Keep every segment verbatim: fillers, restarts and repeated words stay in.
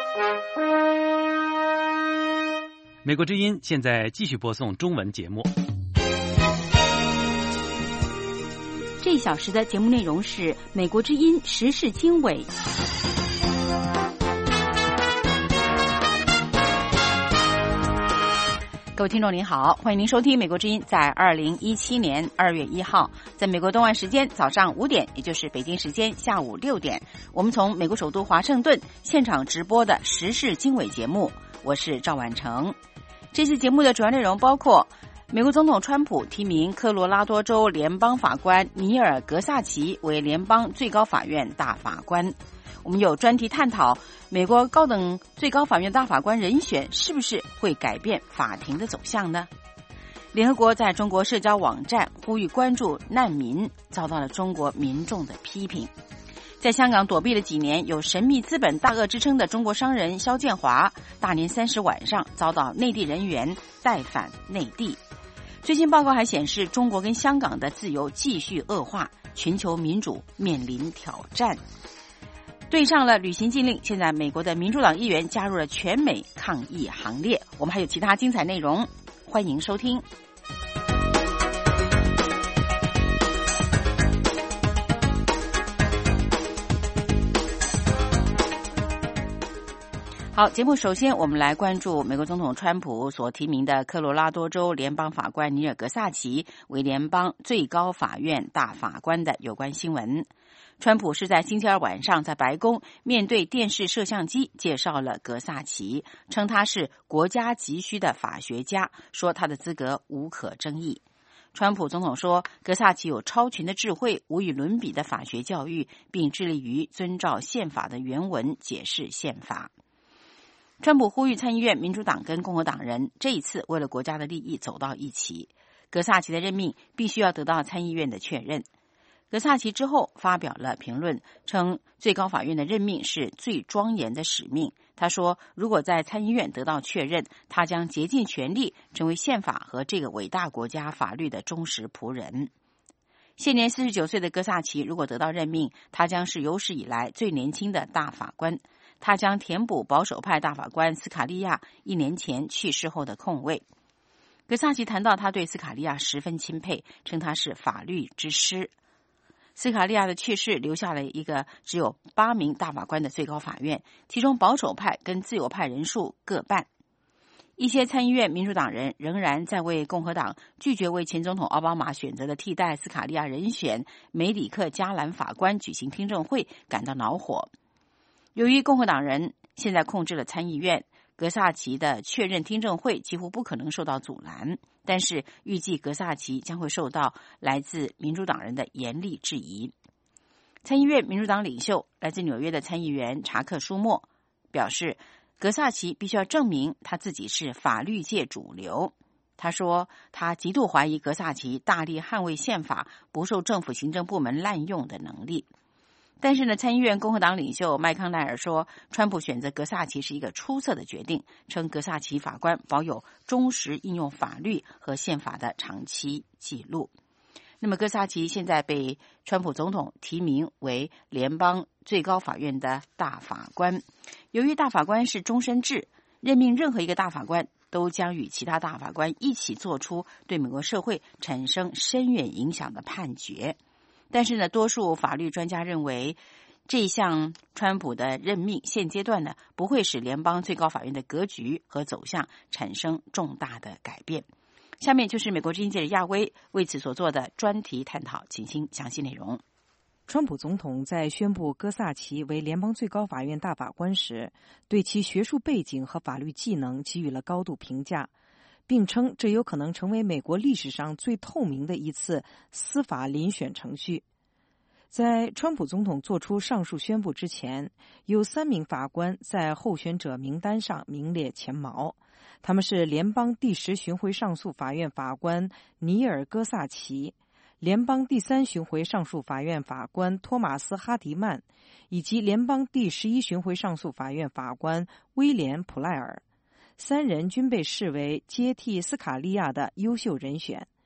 美国之音现在继续播送中文节目。 这一小时的节目内容是美国之音时事经纬。各位听众您好，欢迎您收听美国之音在二零一七年二月一号在美国东岸时间早上五点，也就是北京时间下午六点，我们从美国首都华盛顿现场直播的时事经纬节目，我是赵婉成。这期节目的主要内容包括美国总统川普提名科罗拉多州联邦法官尼尔·格萨奇为联邦最高法院大法官。我们有专题探讨美国高等最高法院大法官人选是不是会改变法庭的走向呢？联合国在中国社交网站呼吁关注难民，遭到了中国民众的批评。在香港躲避了几年，有神秘资本大鳄之称的中国商人肖建华，大年三十晚上遭到内地人员带返内地。最新报告还显示，中国跟香港的自由继续恶化，全球民主面临挑战。对上了旅行禁令，现在美国的民主党议员加入了全美抗议行列。我们还有其他精彩内容，欢迎收听。好，节目首先我们来关注美国总统川普所提名的科罗拉多州联邦法官尼尔·格萨奇为联邦最高法院大法官的有关新闻。川普是在星期二晚上在白宫面对电视摄像机介绍了格萨奇，称他是国家急需的法学家，说他的资格无可争议。川普总统说，格萨奇有超群的智慧、无与伦比的法学教育，并致力于遵照宪法的原文解释宪法。川普呼吁参议院民主党跟共和党人这一次为了国家的利益走到一起，格萨奇的任命必须要得到参议院的确认。格萨奇之后发表了评论，称最高法院的任命是最庄严的使命。他说，如果在参议院得到确认，他将竭尽全力成为宪法和这个伟大国家法律的忠实仆人。现年四十九岁的格萨奇如果得到任命，他将是有史以来最年轻的大法官。他将填补保守派大法官斯卡利亚一年前去世后的空位。格萨奇谈到他对斯卡利亚十分钦佩，称他是法律之师。斯卡利亚的去世留下了一个只有八名大法官的最高法院，其中保守派跟自由派人数各半。一些参议院民主党人仍然在为共和党拒绝为前总统奥巴马选择的替代斯卡利亚人选梅里克·加兰法官举行听证会感到恼火。由于共和党人现在控制了参议院，格萨奇的确认听证会几乎不可能受到阻拦，但是预计格萨奇将会受到来自民主党人的严厉质疑。参议院民主党领袖来自纽约的参议员查克·舒默表示，格萨奇必须要证明他自己是法律界主流。他说，他极度怀疑格萨奇大力捍卫宪法不受政府行政部门滥用的能力。但是呢，参议院共和党领袖麦康奈尔说，川普选择格萨奇是一个出色的决定，称格萨奇法官保有忠实应用法律和宪法的长期记录。那么格萨奇现在被川普总统提名为联邦最高法院的大法官。由于大法官是终身制，任命任何一个大法官都将与其他大法官一起做出对美国社会产生深远影响的判决。但是呢，多数法律专家认为，这一项川普的任命现阶段呢，不会使联邦最高法院的格局和走向产生重大的改变。下面就是美国之音记者亚威为此所做的专题探讨，请听详细内容。 川普总统在宣布戈萨奇为联邦最高法院大法官时，对其学术背景和法律技能给予了高度评价，并称这有可能成为美国历史上最透明的一次司法遴选程序。在川普总统做出上述宣布之前，有三名法官在候选者名单上名列前茅，他们是联邦第十巡回上诉法院法官尼尔·戈萨奇、联邦第三巡回上诉法院法官托马斯·哈迪曼以及联邦第十一巡回上诉法院法官威廉·普赖尔。三人均被视为接替斯卡利亚的优秀人选。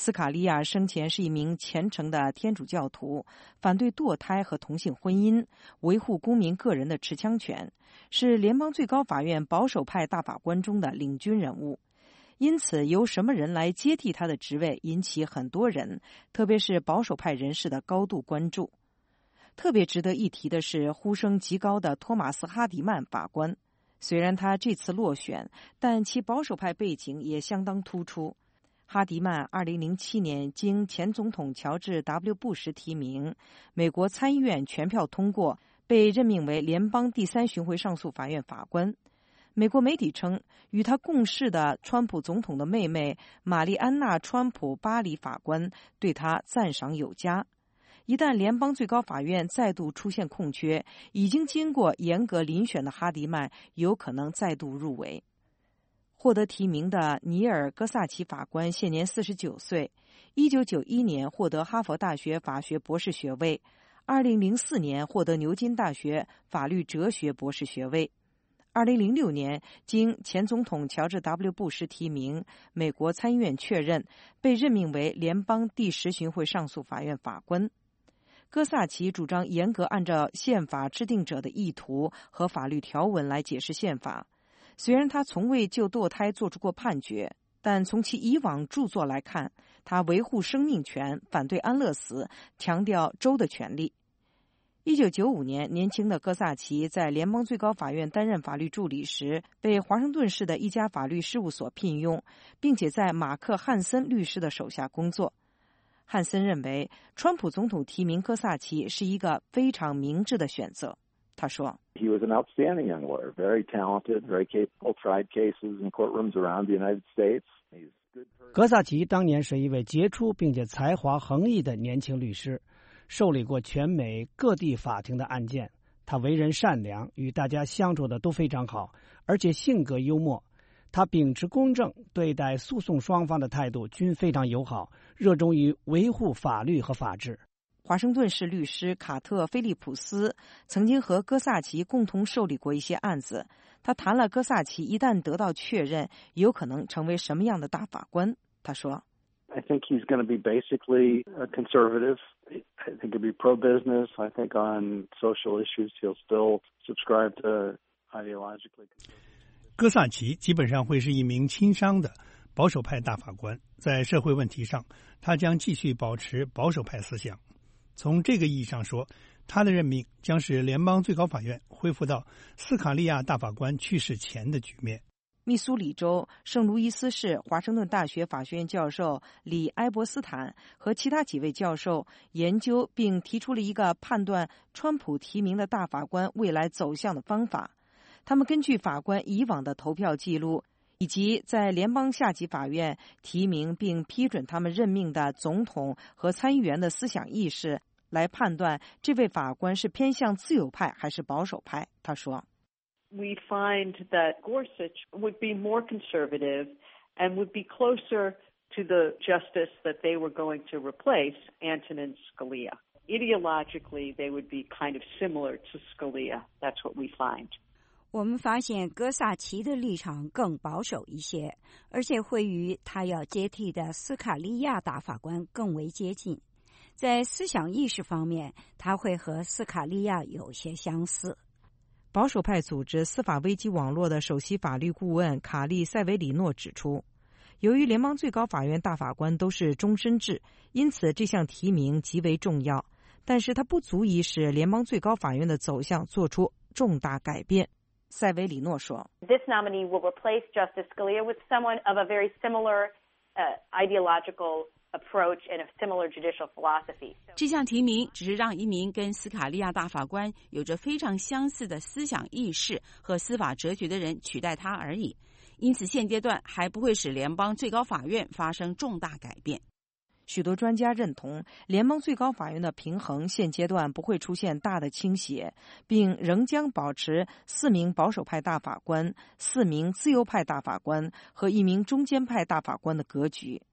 斯卡利亚生前是一名虔诚的天主教徒，反对堕胎和同性婚姻，维护公民个人的持枪权，是联邦最高法院保守派大法官中的领军人物。因此，由什么人来接替他的职位，引起很多人，特别是保守派人士的高度关注。特别值得一提的是，呼声极高的托马斯·哈迪曼法官。虽然他这次落选，但其保守派背景也相当突出。哈迪曼二零零七年经前总统乔治 W 布什提名，美国参议院全票通过，被任命为联邦第三巡回上诉法院法官。美国媒体称，与他共事的川普总统的妹妹玛丽安娜·川普巴里法官对他赞赏有加。一旦联邦最高法院再度出现空缺，已经经过严格遴选的哈迪曼有可能再度入围。获得提名的尼尔·戈萨奇法官现年四十九岁，一九九一年获得哈佛大学法学博士学位，二零零四年获得牛津大学法律哲学博士学位。二零零六年经前总统乔治 W 布什提名，美国参议院确认，被任命为联邦第十巡回上诉法院法官。戈萨奇主张严格按照宪法制定者的意图和法律条文来解释宪法。虽然他从未就堕胎做出过判决，但从其以往著作来看，他维护生命权，反对安乐死，强调州的权利。一九九五年，年轻的戈萨奇在联邦最高法院担任法律助理时，被华盛顿市的一家法律事务所聘用，并且在马克·汉森律师的手下工作。汉森认为，川普总统提名戈萨奇是一个非常明智的选择。他说 He was an outstanding young lawyer, very talented, very capable, tried cases in courtrooms around the United States. 戈萨奇当年是一位杰出并且才华横溢的年轻律师，受理过全美各地法庭的案件。他为人善良，与大家相处的都非常好，而且性格幽默。他秉持公正，对待诉讼双方的态度均非常友好，热衷于维护法律和法治。 华盛顿市律师卡特·菲利普斯曾经和戈萨奇共同受理过一些案子。他谈了戈萨奇一旦得到确认，有可能成为什么样的大法官。他说 I think he's going to be basically a conservative. I think he'll be pro-business. I think on social issues he'll still subscribe to ideologically. 戈萨奇基本上会是一名亲商的保守派大法官，在社会问题上，他将继续保持保守派思想。从这个意义上说，他的任命将使联邦最高法院恢复到斯卡利亚大法官去世前的局面。 密苏里州圣路易斯市华盛顿大学法学院教授李埃伯斯坦和其他几位教授研究并提出了一个判断川普提名的大法官未来走向的方法。他们根据法官以往的投票记录，以及在联邦下级法院提名并批准他们任命的总统和参议员的思想意识，来判断这位法官是偏向自由派还是保守派。他说 We find that Gorsuch would be more conservative and would be closer to the justice that they were going to replace, Antonin Scalia. Ideologically, they would be kind of similar to Scalia. That's what we find. 我们发现戈萨奇的立场更保守一些，而且会与他要接替的斯卡利亚大法官更为接近。在思想意识方面，他会和斯卡利亚有些相似。 保守派组织司法危机网络的首席法律顾问卡利·塞维里诺指出，由于联邦最高法院大法官都是终身制，因此这项提名极为重要，但是它不足以使联邦最高法院的走向做出重大改变。塞维里诺说 This nominee will replace Justice Scalia with someone of a very similar uh, ideological approach and a similar judicial philosophy. 这项提名只是让一名跟斯卡利亚大法官有着非常相似的思想意识和司法哲学的人取代他而已，因此现阶段还不会使联邦最高法院发生重大改变。许多专家认同，联邦最高法院的平衡现阶段不会出现大的倾斜，并仍将保持四名保守派大法官、四名自由派大法官和一名中间派大法官的格局。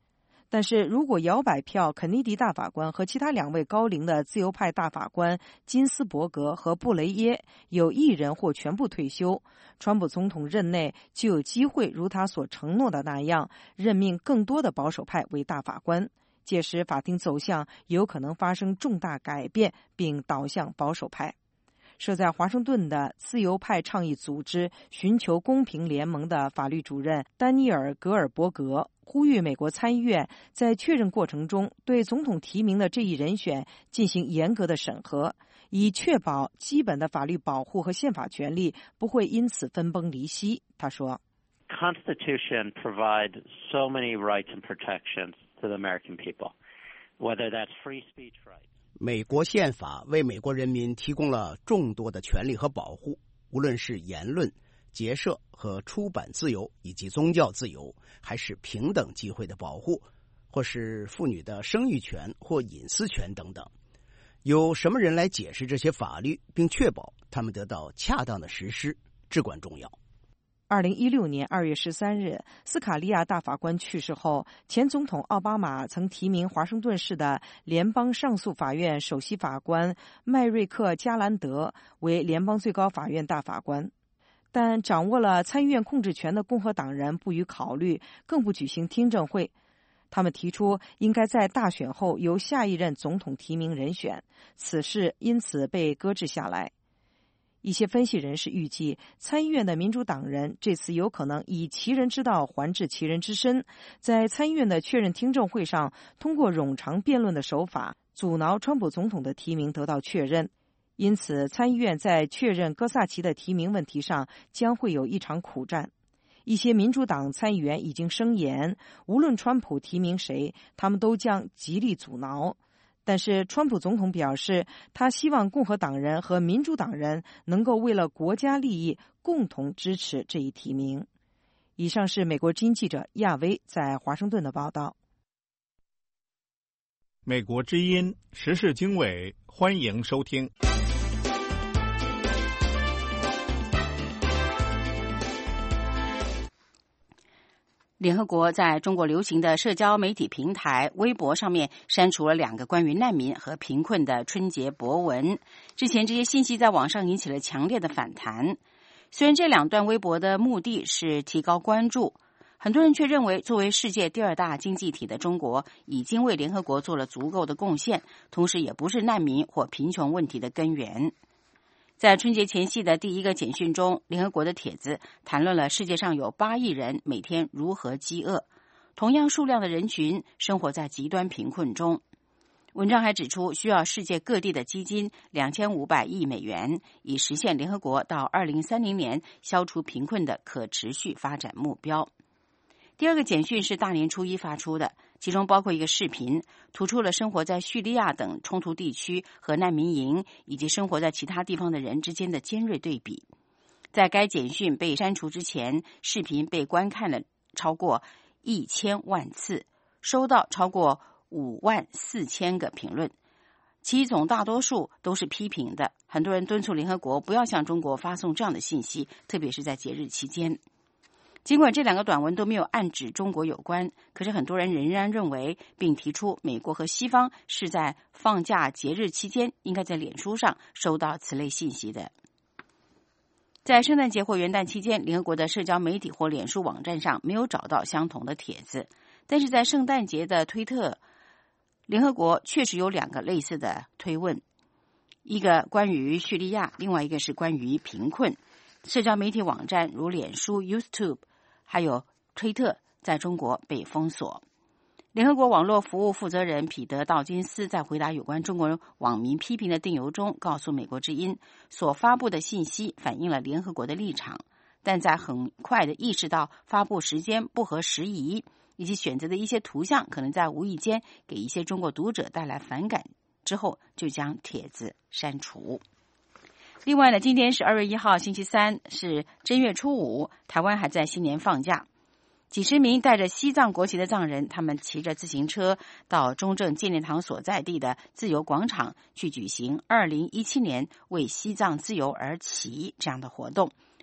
但是如果摇摆票肯尼迪大法官和其他两位高龄的自由派大法官金斯伯格和布雷耶有一人或全部退休，川普总统任内就有机会如他所承诺的那样任命更多的保守派为大法官，届时法庭走向有可能发生重大改变并导向保守派。设在华盛顿的自由派倡议组织寻求公平联盟的法律主任丹尼尔·格尔伯格呼吁美国参议院在确认过程中对总统提名的这一人选进行严格的审核，以确保基本的法律保护和宪法权利不会因此分崩离析。他说 Constitution provides so many rights and protections to the American people, whether that's free speech rights. 美国宪法为美国人民提供了众多的权利和保护，无论是言论、结社和出版自由，以及宗教自由，还是平等机会的保护，或是妇女的生育权或隐私权等等。由什么人来解释这些法律，并确保他们得到恰当的实施，至关重要。 二零一六年二月十三日，斯卡利亚大法官去世后，前总统奥巴马曾提名华盛顿市的联邦上诉法院首席法官麦瑞克·加兰德为联邦最高法院大法官，但掌握了参议院控制权的共和党人不予考虑，更不举行听证会。他们提出应该在大选后由下一任总统提名人选，此事因此被搁置下来。一些分析人士预计，参议院的民主党人这次有可能以其人之道还治其人之身，在参议院的确认听证会上通过冗长辩论的手法阻挠川普总统的提名得到确认。因此参议院在确认戈萨奇的提名问题上将会有一场苦战。一些民主党参议员已经声言，无论川普提名谁，他们都将极力阻挠。但是川普总统表示，他希望共和党人和民主党人能够为了国家利益共同支持这一提名。以上是美国之音记者亚薇在华盛顿的报道。 美国之音时事经纬，欢迎收听。 联合国在中国流行的社交媒体平台微博上面删除了两个关于难民和贫困的春节博文。之前这些信息在网上引起了强烈的反弹。虽然这两段微博的目的是提高关注，很多人却认为作为世界第二大经济体的中国已经为联合国做了足够的贡献，同时也不是难民或贫穷问题的根源。在春节前夕的第一个简讯中，联合国的帖子谈论了世界上有八亿人每天如何饥饿，同样数量的人群生活在极端贫困中。文章还指出，需要世界各地的基金两千五百亿美元，以实现联合国到二零三零年消除贫困的可持续发展目标。第二个简讯是大年初一发出的，其中包括一个视频，突出了生活在叙利亚等冲突地区和难民营以及生活在其他地方的人之间的尖锐对比。在该简讯被删除之前，视频被观看了超过一千万次，收到超过五万四千个评论，其总大多数都是批评的。很多人敦促联合国不要向中国发送这样的信息，特别是在节日期间。尽管这两个短文都没有暗指中国有关，可是很多人仍然认为并提出美国和西方是在放假节日期间应该在脸书上收到此类信息的。在圣诞节或元旦期间，联合国的社交媒体或脸书网站上没有找到相同的帖子，但是在圣诞节的推特，联合国确实有两个类似的推问，一个关于叙利亚，另外一个是关于贫困。社交媒体网站如脸书、YouTube还有推特在中国被封锁。联合国网络服务负责人彼得·道金斯在回答有关中国网民批评的电邮中告诉美国之音，所发布的信息反映了联合国的立场，但在很快的意识到发布时间不合时宜，以及选择的一些图像可能在无意间给一些中国读者带来反感之后，就将帖子删除。另外呢，今天是二月一号星期三，是正月初五，台湾还在新年放假。几十名带着西藏国旗的藏人，他们骑着自行车到中正纪念堂所在地的自由广场去举行二零一七年为西藏自由而起这样的活动，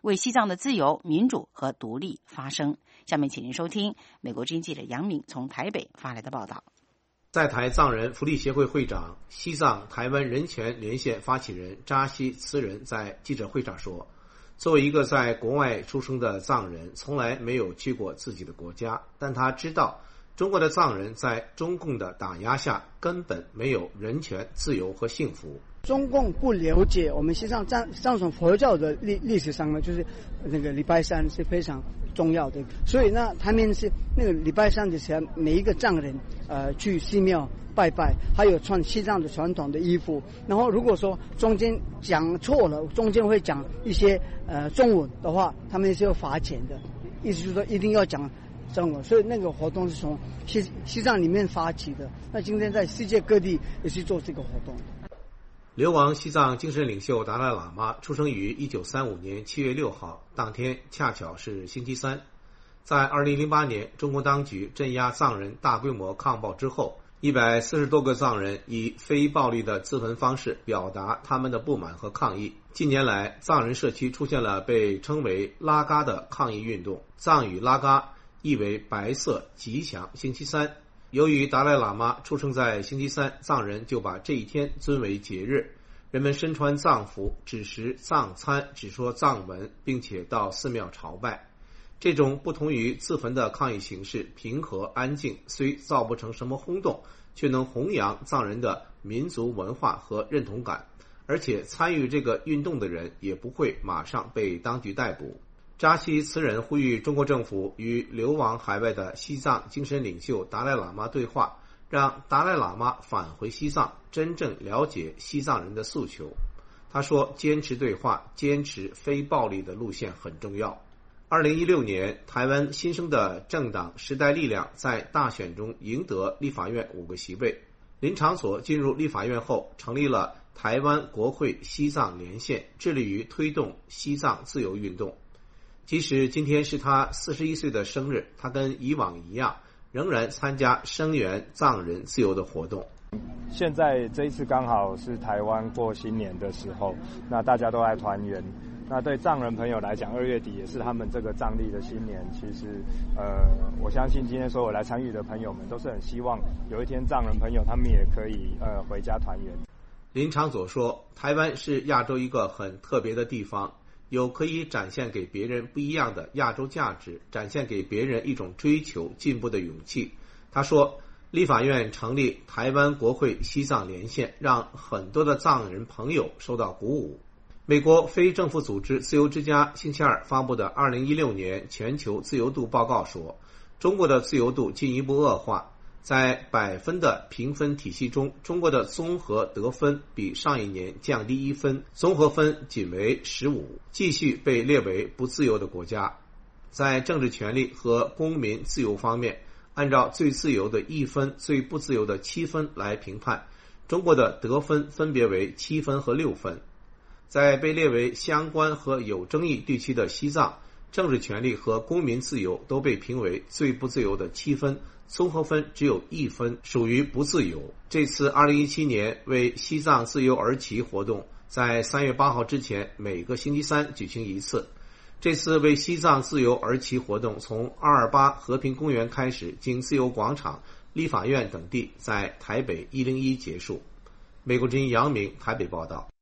为西藏的自由、民主和独立发声。下面请您收听美国之音记者杨敏从台北发来的报道。 在台藏人福利协会会长、西藏台湾人权连线发起人扎西慈仁在记者会上说，作为一个在国外出生的藏人，从来没有去过自己的国家，但他知道中国的藏人在中共的打压下根本没有人权、自由和幸福。 中共不了解我们西藏藏藏传佛教的历历史上呢，就是那个礼拜三是非常重要的，所以呢，他们是那个礼拜三的时候，每一个藏人呃去寺庙拜拜，还有穿西藏的传统的衣服。然后如果说中间讲错了，中间会讲一些呃中文的话，他们是要罚钱的。意思就是说一定要讲中文，所以那个活动是从西西藏里面发起的。那今天在世界各地也是做这个活动。 流亡西藏精神领袖达赖喇嘛出生于一九三五年七月六号，当天恰巧是星期三。在二零零八年中国当局镇压藏人大规模抗暴之后，一百四十多个藏人以非暴力的自焚方式表达他们的不满和抗议。近年来，藏人社区出现了被称为拉嘎的抗议运动，藏语拉嘎意为白色、吉祥、星期三。由于达赖喇嘛出生在星期三，藏人就把这一天尊为节日。人们身穿藏服，只食藏餐，只说藏文，并且到寺庙朝拜。这种不同于自焚的抗议形式平和安静，虽造不成什么轰动，却能弘扬藏人的民族文化和认同感，而且参与这个运动的人也不会马上被当局逮捕。扎西慈仁呼吁中国政府与流亡海外的西藏精神领袖达赖喇嘛对话，让达赖喇嘛返回西藏，真正了解西藏人的诉求。他说，坚持对话、坚持非暴力的路线很重要。二零一六年，台湾新生的政党时代力量在大选中赢得立法院五个席位。林长佐进入立法院后，成立了台湾国会西藏连线，致力于推动西藏自由运动。即使今天是他四十一岁的生日，他跟以往一样，仍然参加声援藏人自由的活动。 现在这一次刚好是台湾过新年的时候，那大家都来团圆。那对藏人朋友来讲，二月底也是他们这个藏历的新年。其实，呃，我相信今天所有来参与的朋友们都是很希望有一天藏人朋友他们也可以呃回家团圆。 林长佐说，台湾是亚洲一个很特别的地方。有可以展现给别人不一样的亚洲价值，展现给别人一种追求进步的勇气。他说，立法院成立台湾国会西藏连线，让很多的藏人朋友受到鼓舞。美国非政府组织自由之家星期二发布的二零一六年全球自由度报告说，中国的自由度进一步恶化。在百分的评分体系中，中国的综合得分比上一年降低一分，综合分仅为十五，继续被列为不自由的国家。在政治权利和公民自由方面，按照最自由的一分、最不自由的七分来评判，中国的得分分别为七分和六分。在被列为相关和有争议地区的西藏，政治权利和公民自由都被评为最不自由的七分，综合分只有一分，属于不自由。这次二零一七年为西藏自由而起活动，在三月八号之前每个星期三举行一次。这次为西藏自由而起活动从二二八和平公园开始，经自由广场、立法院等地，在台北一零一结束。美国之音杨明台北报道。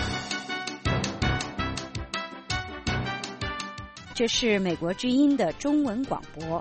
这是美国之音的中文广播。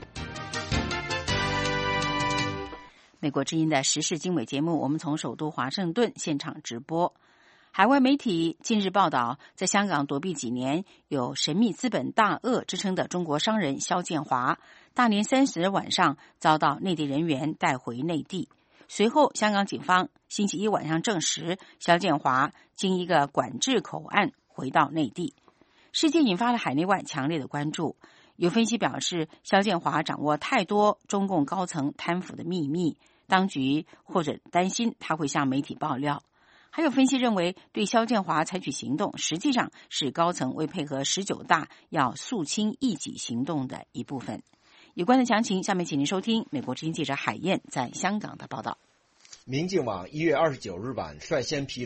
美国之音的时事经纬节目，我们从首都华盛顿现场直播。海外媒体近日报道，在香港躲避几年、有神秘资本大鳄之称的中国商人肖建华，大年三十晚上遭到内地人员带回内地。随后，香港警方星期一晚上证实，肖建华经一个管制口岸回到内地。事件引发了海内外强烈的关注。有分析表示，肖建华掌握太多中共高层贪腐的秘密，当局或者担心他会向媒体爆料。还有分析认为，对肖建华采取行动，实际上是高层为配合十九大要肃清异己行动的一部分。有关的详情，下面请您收听美国之音记者海燕在香港的报道。 民进网一月二十九日晚率先披露，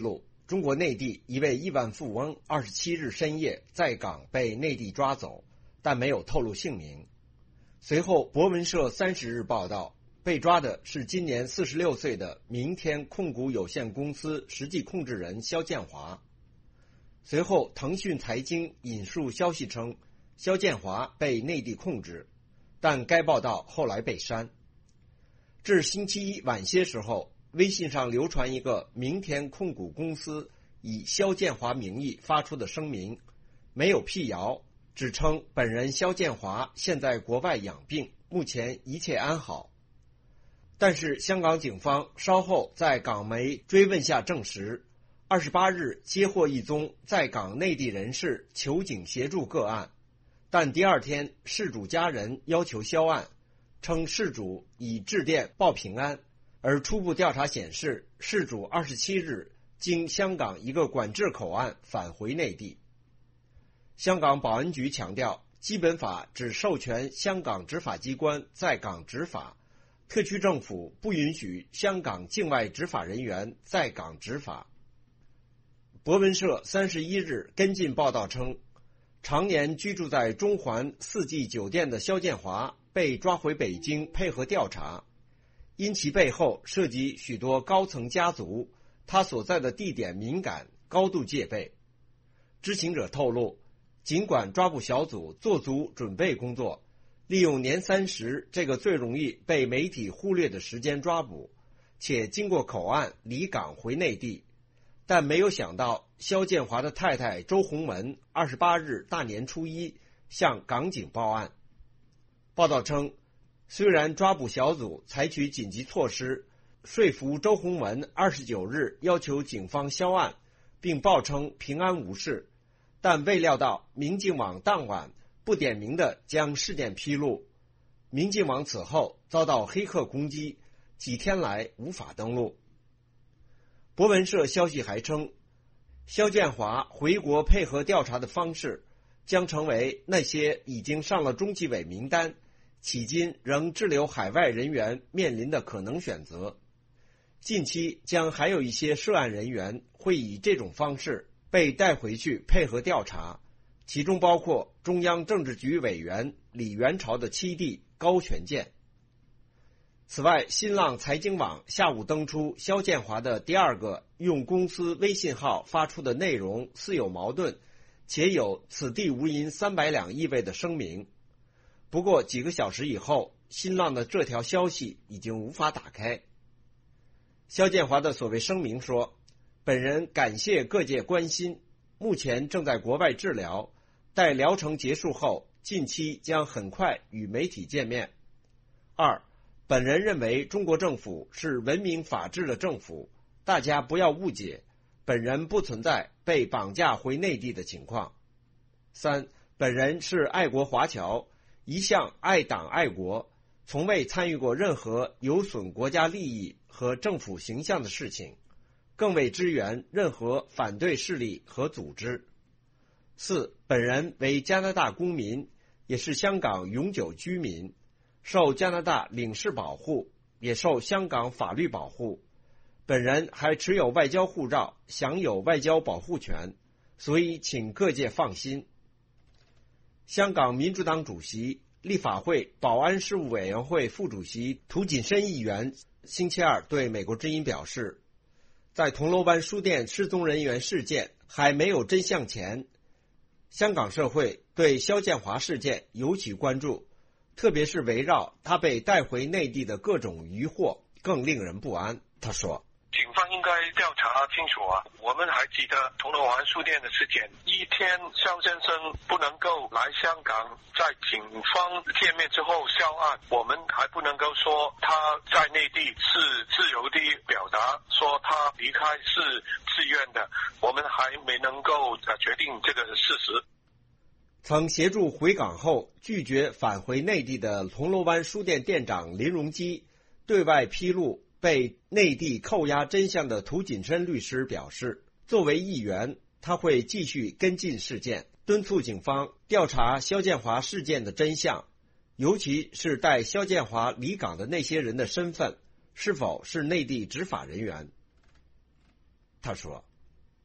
中国内地一位亿万富翁二十七日深夜在港被内地抓走，但没有透露姓名。随后，博文社三十日报道，被抓的是今年四十六岁的明天控股有限公司实际控制人肖建华。随后，腾讯财经引述消息称，肖建华被内地控制，但该报道后来被删。至星期一晚些时候，微信上流传一个明天控股公司以肖建华名义发出的声明，没有辟谣，只称本人肖建华现在国外养病，目前一切安好。但是香港警方稍后在港媒追问下证实，二十八日接获一宗在港内地人士求警协助个案，但第二天事主家人要求销案，称事主已致电报平安。而初步调查显示，事主二十七日经香港一个管制口岸返回内地。香港保安局强调，基本法只授权香港执法机关在港执法，特区政府不允许香港境外执法人员在港执法。博文社三十一日跟进报道称，常年居住在中环四季酒店的肖建华被抓回北京配合调查，因其背后涉及许多高层家族，他所在的地点敏感，高度戒备。知情者透露，尽管抓捕小组做足准备工作，利用年三十这个最容易被媒体忽略的时间抓捕，且经过口岸离港回内地，但没有想到肖建华的太太周鸿文二十八日大年初一向港警报案。报道称，虽然抓捕小组采取紧急措施，说服周鸿文二十九日要求警方销案，并报称平安无事，但未料到明镜网当晚不点名的将事件披露。明镜网此后遭到黑客攻击，几天来无法登录。博文社消息还称，肖建华回国配合调查的方式将成为那些已经上了中纪委名单，迄今仍滞留海外人员面临的可能选择。近期将还有一些涉案人员会以这种方式被带回去配合调查，其中包括中央政治局委员李元朝的七弟高权健。此外，新浪财经网下午登出肖建华的第二个用公司微信号发出的内容似有矛盾，且有此地无银三百两意味的声明。不过几个小时以后，新浪的这条消息已经无法打开。肖建华的所谓声明说，本人感谢各界关心，目前正在国外治疗，待疗程结束后，近期将很快与媒体见面。二，本人认为中国政府是文明法治的政府，大家不要误解，本人不存在被绑架回内地的情况。三，本人是爱国华侨，一向爱党爱国，从未参与过任何有损国家利益和政府形象的事情，更未支援任何反对势力和组织。四，本人为加拿大公民，也是香港永久居民，受加拿大领事保护，也受香港法律保护。本人还持有外交护照，享有外交保护权，所以请各界放心。香港民主党主席、立法会保安事务委员会副主席涂谨申议员星期二对美国之音表示，在铜锣湾书店失踪人员事件还没有真相前，香港社会对肖建华事件尤其关注，特别是围绕他被带回内地的各种疑惑更令人不安。他说， 警方应该调查清楚啊！我们还记得铜锣湾书店的事件，一天肖先生不能够来香港，在警方见面之后销案，我们还不能够说他在内地是自由地表达，说他离开是自愿的，我们还没能够决定这个事实。 曾协助回港后拒绝返回内地的铜锣湾书店店长林荣基对外披露被内地扣押真相的涂谨申律师表示，作为议员，他会继续跟进事件，敦促警方调查肖建华事件的真相，尤其是带肖建华离港的那些人的身份是否是内地执法人员。他说，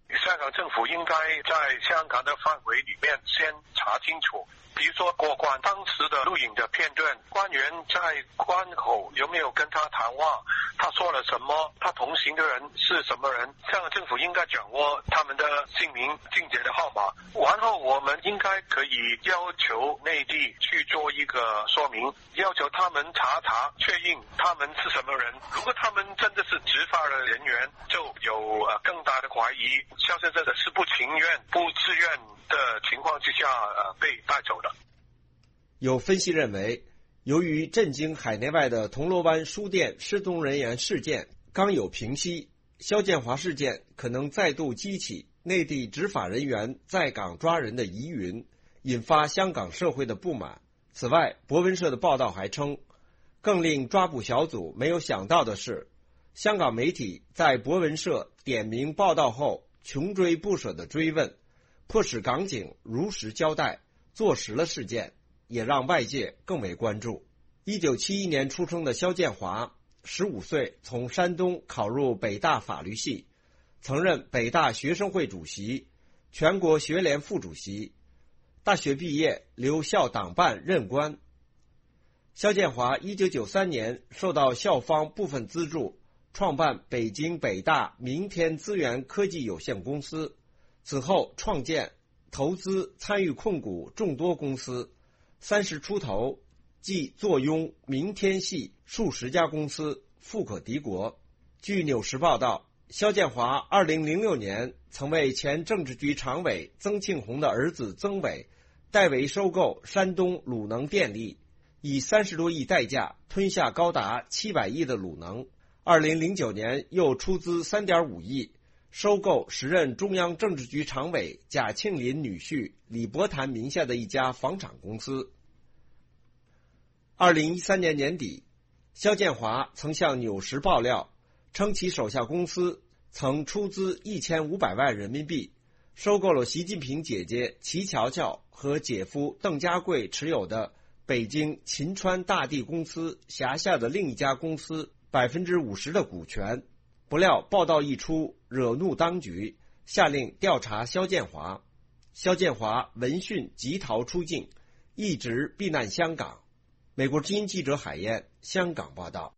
香港政府应该在香港的范围里面先查清楚，比如说过关当时的录影的片段，官员在关口有没有跟他谈话，他说了什么，他同行的人是什么人，香港政府应该掌握他们的姓名、境界的号码，然后我们应该可以要求内地去做一个说明，要求他们查查确认他们是什么人。如果他们真的是执法的人员，就有呃更大的怀疑，肖先生是不情愿、不自愿的情况之下呃被带走的。 有分析认为，由于震惊海内外的铜锣湾书店失踪人员事件刚有平息，肖建华事件可能再度激起内地执法人员在港抓人的疑云，引发香港社会的不满。此外，博文社的报道还称，更令抓捕小组没有想到的是，香港媒体在博文社点名报道后穷追不舍的追问，迫使港警如实交代，坐实了事件，也让外界更为关注。一九七一年出生的肖建华，十五岁从山东考入北大法律系，曾任北大学生会主席、全国学联副主席。大学毕业留校党办任官。肖建华一九九三年受到校方部分资助，创办北京北大明天资源科技有限公司，此后创建、投资、参与控股众多公司，三十出头即坐拥明天系数十家公司，富可敌国。据纽时报道，肖建华二零零六年曾为前政治局常委曾庆红的儿子曾伟代为收购山东鲁能电力，以三十多亿代价吞下高达七百亿的鲁能。二零零九年又出资三点五亿收购时任中央政治局常委贾庆林女婿李伯潭名下的一家房产公司。二零一三年年底，肖建华曾向纽时爆料，称其手下公司曾出资一千五百万人民币收购了习近平姐姐齐乔乔和姐夫邓家贵持有的北京秦川大地公司辖下的另一家公司百分之五十的股权。不料报道一出，惹怒当局，下令调查肖建华。肖建华闻讯急逃出境，一直避难香港。美国之音记者海燕香港报道。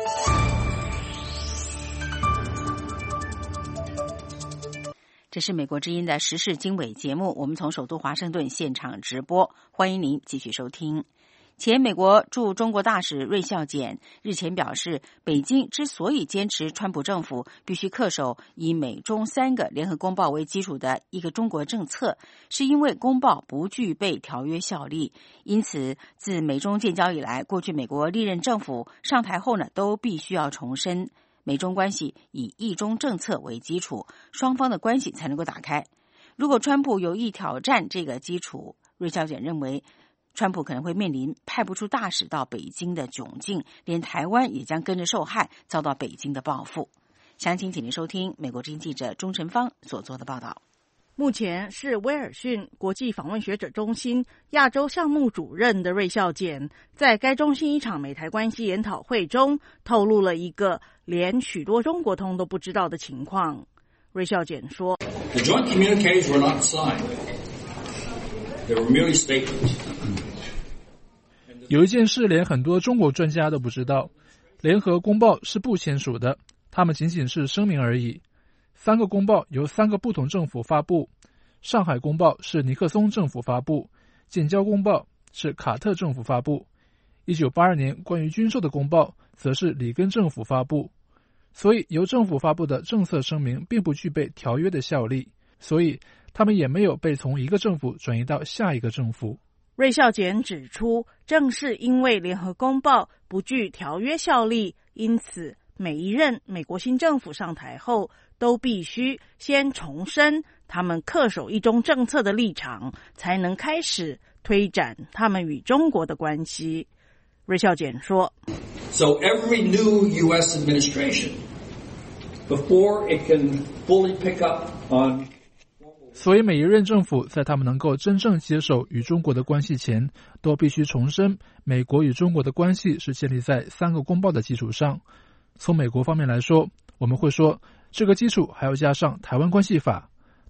这是美国之音的时事经纬节目，我们从首都华盛顿现场直播，欢迎您继续收听。前美国驻中国大使芮孝俭日前表示，北京之所以坚持川普政府必须恪守以美中三个联合公报为基础的一个中国政策，是因为公报不具备条约效力。因此，自美中建交以来，过去美国历任政府上台后呢，都必须要重申美中关系以一中政策为基础，双方的关系才能够打开。如果川普有意挑战这个基础，芮孝俭认为川普可能会面临派不出大使到北京的窘境，连台湾也将跟着受害，遭到北京的报复。详情请您收听美国之音记者钟晨芳所做的报道。 目前是威尔逊国际访问学者中心亚洲项目主任的芮孝俭，在该中心一场美台关系研讨会中透露了一个连许多中国通都不知道的情况。芮孝俭说 The joint communiques were not signed. They were merely statements. 有一件事连很多中国专家都不知道，联合公报是不签署的，他们仅仅是声明而已。三个公报由三个不同政府发布，上海公报是尼克松政府发布，建交公报是卡特政府发布，一九八二年关于军售的公报则是里根政府发布。所以由政府发布的政策声明并不具备条约的效力，所以他们也没有被从一个政府转移到下一个政府。 芮孝俭指出，正是因为联合公报不具条约效力，因此每一任美国新政府上台后都必须先重申他们恪守一中政策的立场，才能开始推展他们与中国的关系。芮孝俭说 So every new U S administration, before it can fully pick up on 所以每一任政府在他们能够真正接手与中国的关系前，都必须重申美国与中国的关系是建立在三个公报的基础上。从美国方面来说，我们会说这个基础还要加上台湾关系法，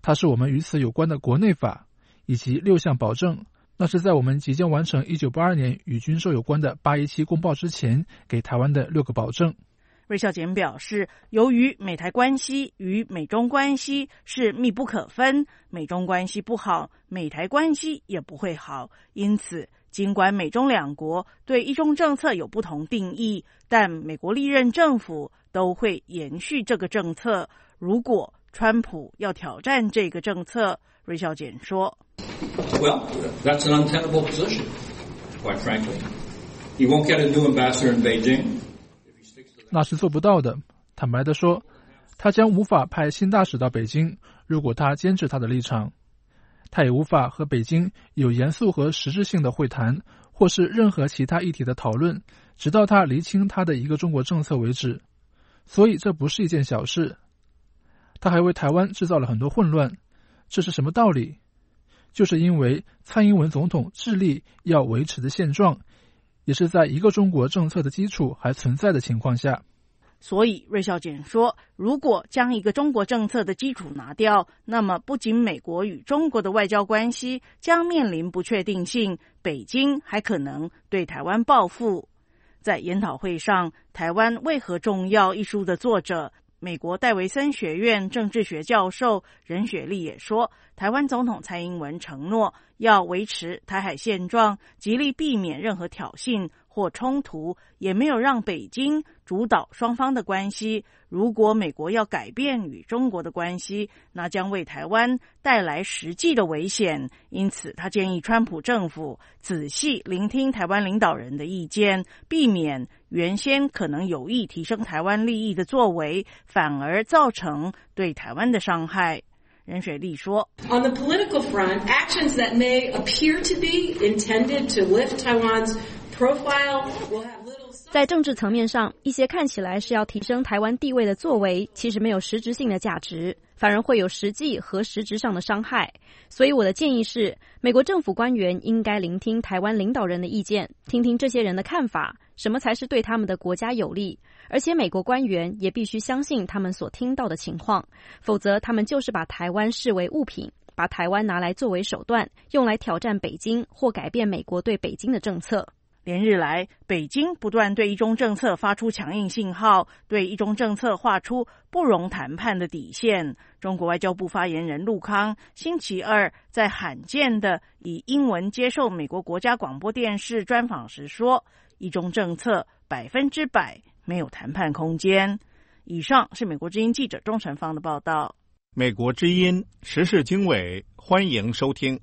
它是我们与此有关的国内法，以及六项保证，那是在我们即将完成一九八二年与军售有关的八一七公报之前给台湾的六个保证。 瑞孝检表示，由于美台关系与美中关系是密不可分，美中关系不好，美台关系也不会好，因此尽管美中两国对一中政策有不同定义，但美国历任政府都会延续这个政策。如果川普要挑战这个政策，瑞孝检说 Well, that's an untenable position, quite frankly. You won't get a new ambassador in Beijing. 那是做不到的。坦白地说，他将无法派新大使到北京，如果他坚持他的立场。他也无法和北京有严肃和实质性的会谈，或是任何其他议题的讨论，直到他厘清他的一个中国政策为止。所以这不是一件小事。他还为台湾制造了很多混乱。这是什么道理？就是因为蔡英文总统致力要维持的现状，也是在一个中国政策的基础还存在的情况下。 所以瑞孝检说，如果将一个中国政策的基础拿掉，那么不仅美国与中国的外交关系将面临不确定性，北京还可能对台湾报复。在研讨会上，《台湾为何重要》一书的作者美国戴维森学院政治学教授任雪莉也说，台湾总统蔡英文承诺要维持台海现状，极力避免任何挑衅或冲突，也没有让北京主导双方的关系。如果美国要改变与中国的关系，那将为台湾带来实际的危险。因此他建议川普政府仔细聆听台湾领导人的意见，避免原先可能有意提升台湾利益的作为，反而造成对台湾的伤害。任雪莉说 On the political front, actions that may appear to be intended to lift Taiwan's profile will have little... 在政治层面上，一些看起来是要提升台湾地位的作为，其实没有实质性的价值，反而会有实际和实质上的伤害。所以我的建议是，美国政府官员应该聆听台湾领导人的意见，听听这些人的看法，什么才是对他们的国家有利。而且美国官员也必须相信他们所听到的情况，否则他们就是把台湾视为物品，把台湾拿来作为手段，用来挑战北京或改变美国对北京的政策。 连日来，北京不断对一中政策发出强硬信号，对一中政策画出不容谈判的底线。中国外交部发言人陆康星期二在罕见的以英文接受美国国家广播电视专访时说，一中政策百分之百没有谈判空间。以上是美国之音记者钟晨芳的报道。 美国之音时事经纬，欢迎收听。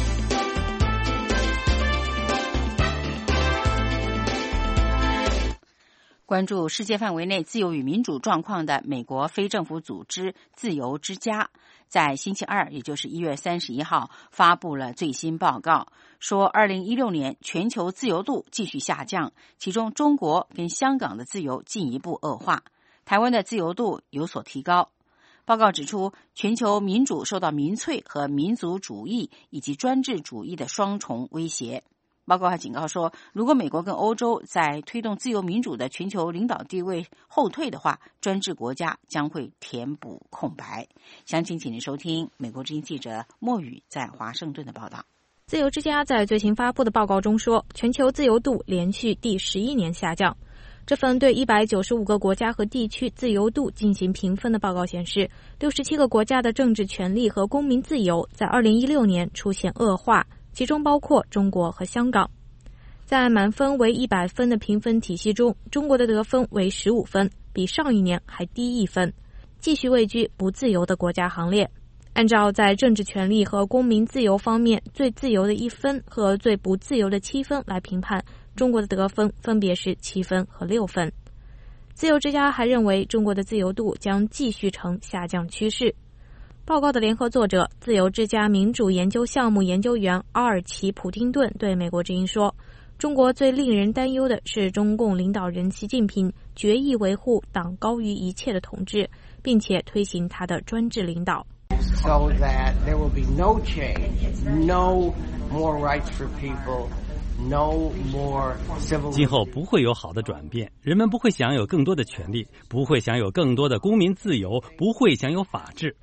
关注世界范围内自由与民主状况的美国非政府组织自由之家，在星期二，也就是一月三十一号，发布了最新报告，说二零一六年全球自由度继续下降，其中中国跟香港的自由进一步恶化，台湾的自由度有所提高。报告指出，全球民主受到民粹和民族主义以及专制主义的双重威胁。报告还警告说，如果美国跟欧洲在推动自由民主的全球领导地位后退的话，专制国家将会填补空白。详情请您收听美国之音记者莫宇在华盛顿的报道。 自由之家在最新发布的报告中说，全球自由度连续第十一年下降。这份对一百九十五个国家和地区自由度进行评分的报告显示，六十七个国家的政治权利和公民自由在二零一六年出现恶化，其中包括中国和香港。在满分为一百分的评分体系中，中国的得分为十五分，比上一年还低一分，继续位居不自由的国家行列。按照在政治权利和公民自由方面最自由的一分和最不自由的七分来评判，中国的得分分别是七分和六分。自由之家还认为，中国的自由度将继续呈下降趋势。报告的联合作者、自由之家民主研究项目研究员阿尔奇·普丁顿对美国之音说，中国最令人担忧的是中共领导人习近平决意维护党高于一切的统治，并且推行他的专制领导。 So that there will be no change, no more rights for people, no more civil... 今后不会有好的转变，人们不会享有更多的权利，不会享有更多的公民自由，不会享有法治。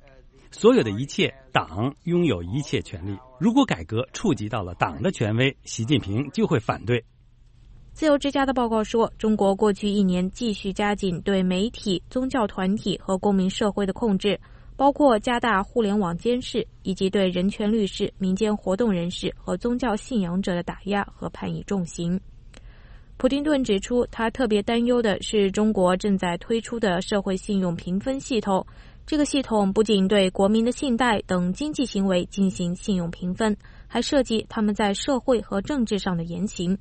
所有的一切，党拥有一切权利。如果改革触及到了党的权威，习近平就会反对。 自由之家的报告说，中国过去一年继续加紧对媒体、宗教团体和公民社会的控制，包括加大互联网监视，以及对人权律师、民间活动人士和宗教信仰者的打压和判以重刑。普丁顿指出，他特别担忧的是中国正在推出的社会信用评分系统。这个系统不仅对国民的信贷等经济行为进行信用评分，还涉及他们在社会和政治上的言行。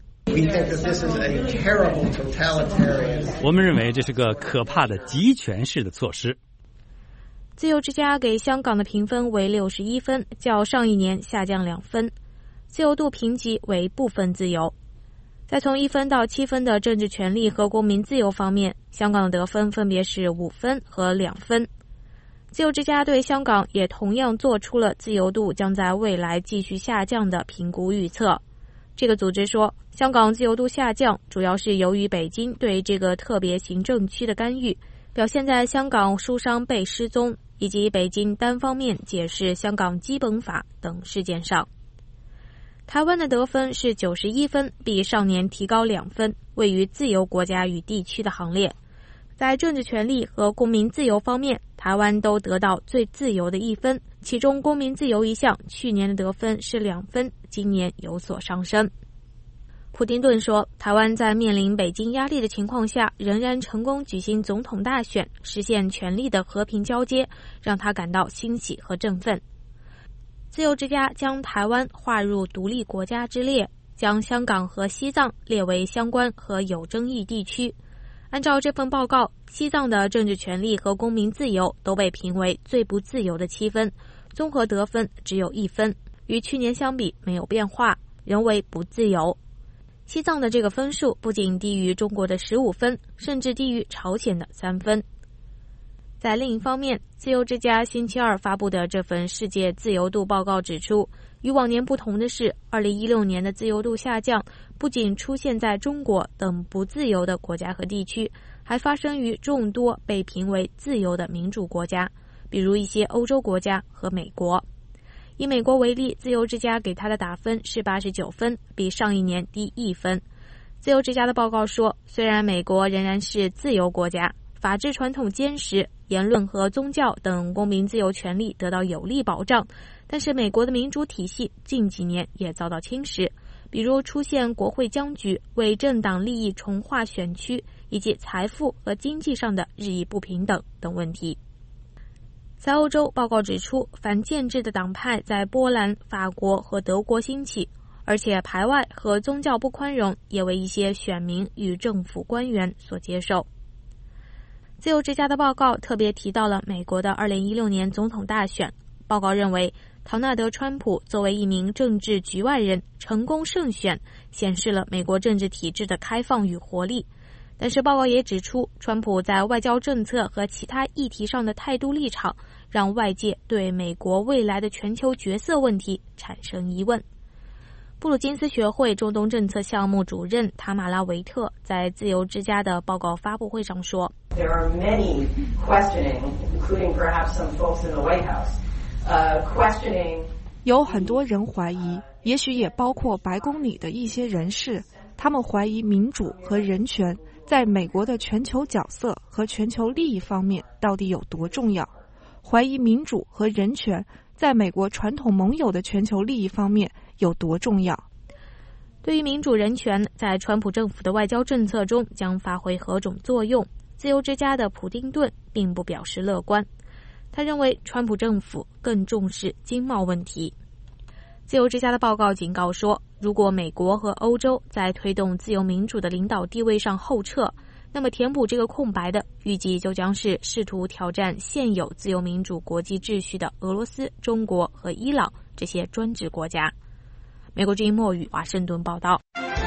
我们认为这是个可怕的集权式的措施。 自由之家给香港的评分为六十一分，较上一年下降两分，自由度评级为部分自由。在从一分到七分的政治权利和公民自由方面，香港的得分分别是五分和两分。自由之家对香港也同样做出了自由度将在未来继续下降的评估预测。这个组织说，香港自由度下降主要是由于北京对这个特别行政区的干预，表现在香港书商被失踪以及北京单方面解释香港基本法等事件上。台湾的得分是九十一分，比上年提高两分，位于自由国家与地区的行列。在政治权利和公民自由方面，台湾都得到最自由的一分，其中公民自由一项去年的得分是两分，今年有所上升。普丁顿说，台湾在面临北京压力的情况下，仍然成功举行总统大选，实现权力的和平交接，让他感到欣喜和振奋。自由之家将台湾划入独立国家之列，将香港和西藏列为相关和有争议地区。按照这份报告，西藏的政治权利和公民自由都被评为最不自由的七分，综合得分只有一分，与去年相比没有变化，仍为不自由。西藏的这个分数不仅低于中国的十五分，甚至低于朝鲜的三分。在另一方面，自由之家星期二发布的这份世界自由度报告指出，与往年不同的是，二零一六年的自由度下降不仅出现在中国等不自由的国家和地区，还发生于众多被评为自由的民主国家，比如一些欧洲国家和美国。以美国为例，自由之家给他的打分是八十九分，比上一年低一分。自由之家的报告说，虽然美国仍然是自由国家，法治传统坚实，言论和宗教等公民自由权利得到有力保障，但是美国的民主体系近几年也遭到侵蚀，比如出现国会僵局、为政党利益重划选区，以及财富和经济上的日益不平等等问题。在欧洲，报告指出，反建制的党派在波兰、法国和德国兴起，而且排外和宗教不宽容也为一些选民与政府官员所接受。自由之家的报告特别提到了美国的二零一六年总统大选。报告认为，唐纳德·川普作为一名政治局外人成功胜选，显示了美国政治体制的开放与活力。但是报告也指出，川普在外交政策和其他议题上的态度立场，让外界对美国未来的全球角色问题产生疑问。布鲁金斯学会中东政策项目主任塔马拉·维特在自由之家的报告发布会上说， There are many questioning, including perhaps some folks in the White House, uh, questioning. 有很多人怀疑，也许也包括白宫里的一些人士，他们怀疑民主和人权在美国的全球角色和全球利益方面到底有多重要，怀疑民主和人权在美国传统盟友的全球利益方面有多重要。 对于民主人权在川普政府的外交政策中将发挥何种作用，自由之家的普丁顿并不表示乐观。他认为川普政府更重视经贸问题。自由之家的报告警告说，如果美国和欧洲在推动自由民主的领导地位上后撤，那么填补这个空白的预计就将是试图挑战现有自由民主国际秩序的俄罗斯、中国和伊朗这些专制国家。美国之音墨语华盛顿报道。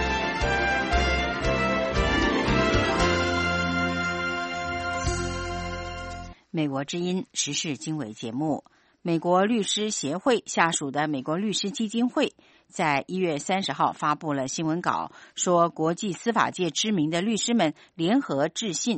美国之音时事经纬节目，美国律师协会下属的美国律师基金会在一月三十号发布了新闻稿，说国际司法界知名的律师们联合致信，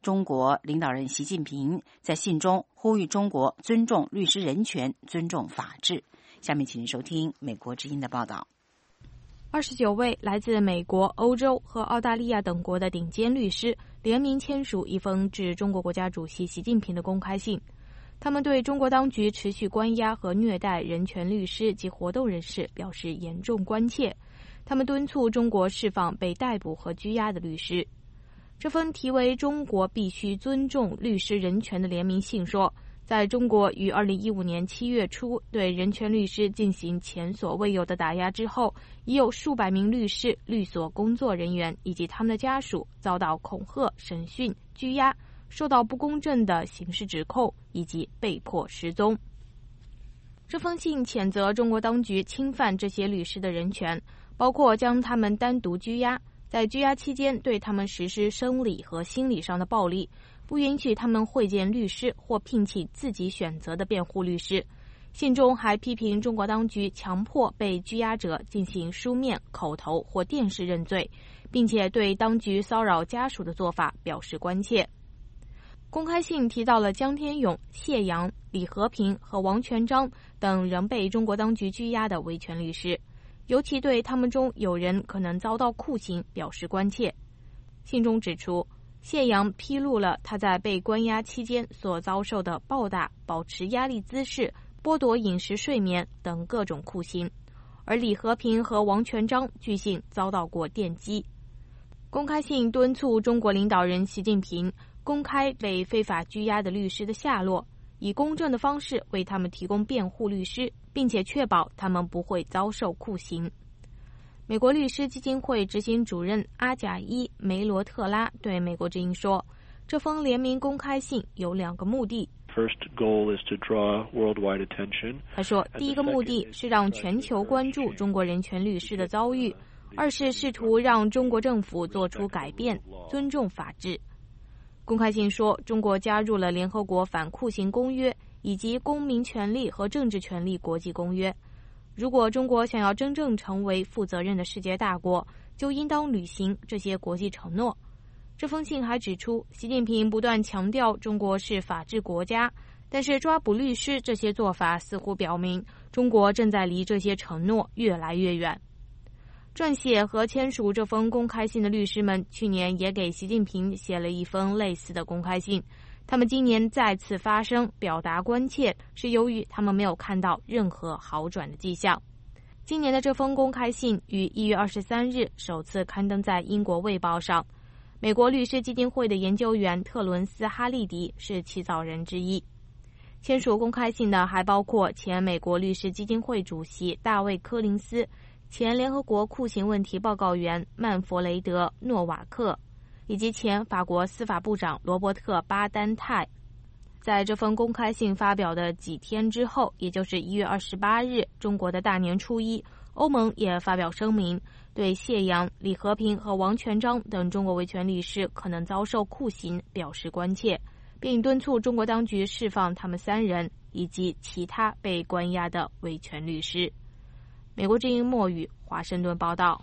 中国领导人习近平在信中呼吁中国尊重律师人权、尊重法治。下面请您收听美国之音的报道。 二十九位来自美国、欧洲和澳大利亚等国的顶尖律师联名签署一封致中国国家主席习近平的公开信。他们对中国当局持续关押和虐待人权律师及活动人士表示严重关切。他们敦促中国释放被逮捕和拘押的律师。这封题为《中国必须尊重律师人权》的联名信说，在中国于二零一五年七月初对人权律师进行前所未有的打压之后，已有数百名律师、律所工作人员以及他们的家属遭到恐吓、审讯、拘押，受到不公正的刑事指控，以及被迫失踪。这封信谴责中国当局侵犯这些律师的人权，包括将他们单独拘押，在拘押期间对他们实施生理和心理上的暴力，不允许他们会见律师或聘请自己选择的辩护律师。信中还批评中国当局强迫被拘押者进行书面、口头或电视认罪，并且对当局骚扰家属的做法表示关切。公开信提到了江天勇、谢阳、李和平和王全璋等仍被中国当局拘押的维权律师，尤其对他们中有人可能遭到酷刑表示关切。信中指出，谢阳披露了他在被关押期间所遭受的暴打、保持压力姿势、剥夺饮食睡眠等各种酷刑，而李和平和王全璋据信遭到过电击。公开信敦促中国领导人习近平公开被非法拘押的律师的下落，以公正的方式为他们提供辩护律师，并且确保他们不会遭受酷刑。美国律师基金会执行主任阿贾伊·梅罗特拉对美国之音说，这封联名公开信有两个目的。 First goal is to draw worldwide attention. 他说，第一个目的是让全球关注中国人权律师的遭遇，二是试图让中国政府做出改变，尊重法治。公开信说，中国加入了联合国反酷刑公约以及公民权利和政治权利国际公约。如果中国想要真正成为负责任的世界大国，就应当履行这些国际承诺。这封信还指出，习近平不断强调中国是法治国家，但是抓捕律师这些做法似乎表明，中国正在离这些承诺越来越远。撰写和签署这封公开信的律师们去年也给习近平写了一封类似的公开信，他们今年再次发声表达关切，是由于他们没有看到任何好转的迹象。今年的这封公开信于一月二十三日首次刊登在英国卫报上，美国律师基金会的研究员特伦斯·哈利迪是起草人之一。签署公开信的还包括前美国律师基金会主席大卫·柯林斯、前联合国酷刑问题报告员曼弗雷德·诺瓦克，以及前法国司法部长罗伯特·巴丹泰。在这封公开信发表的几天之后，也就是一月二十八日，中国的大年初一，欧盟也发表声明，对谢阳、李和平和王全璋等中国维权律师可能遭受酷刑表示关切，并敦促中国当局释放他们三人以及其他被关押的维权律师。美国之音墨语华盛顿报道。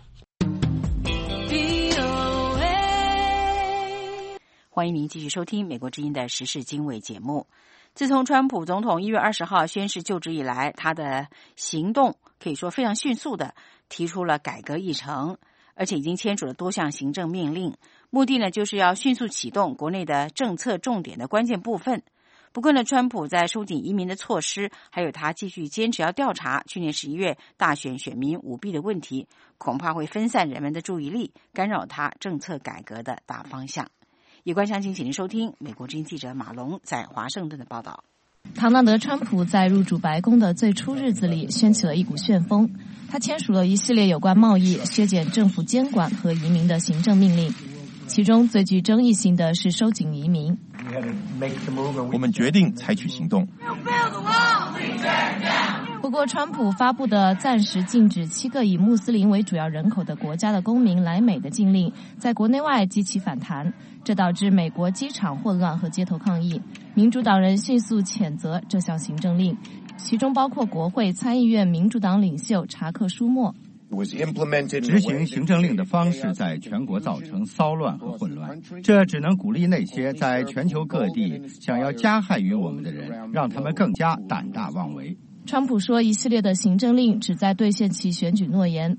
欢迎您继续收听美国之音的时事经纬节目。自从川普总统一月二十号宣誓就职以来，他的行动可以说非常迅速的提出了改革议程，而且已经签署了多项行政命令，目的呢就是要迅速启动国内的政策重点的关键部分。不过呢，川普在收紧移民的措施，还有他继续坚持要调查去年十一月大选选民舞弊的问题，恐怕会分散人们的注意力，干扰他政策改革的大方向。有关详情，请您收听美国之音记者马龙在华盛顿的报道。 唐纳德·川普在入主白宫的最初日子里掀起了一股旋风，他签署了一系列有关贸易、削减政府监管和移民的行政命令，其中最具争议性的是收紧移民。 我们决定采取行动。 不过，川普发布的暂时禁止七个以穆斯林为主要人口的国家的公民来美的禁令，在国内外激起反弹，这导致美国机场混乱和街头抗议。民主党人迅速谴责这项行政令，其中包括国会参议院民主党领袖查克·舒默。 执行行政令的方式在全国造成骚乱和混乱，这只能鼓励那些在全球各地想要加害于我们的人，让他们更加胆大妄为。 川普说，一系列的行政令旨在兑现其选举诺言。